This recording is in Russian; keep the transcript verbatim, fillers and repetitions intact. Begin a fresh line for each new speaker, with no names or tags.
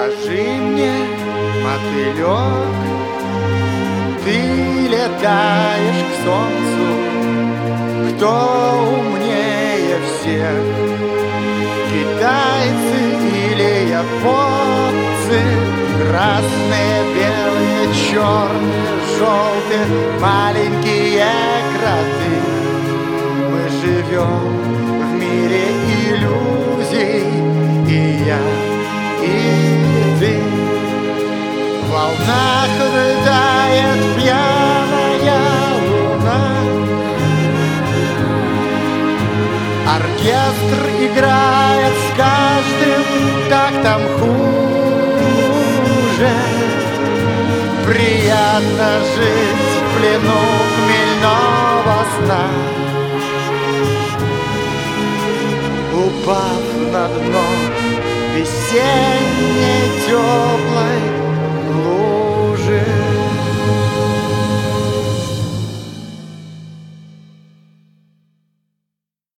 Скажи мне, мотылек, ты летаешь к солнцу, кто умнее всех? Китайцы или японцы? Красные, белые, черные, желтые, маленькие кроты. Мы живем в мире иллюзий, и я, и ты. В волнах рыдает пьяная луна, оркестр играет с каждым тактом хуже. Приятно жить в плену хмельного сна, упав на дно весенней теплой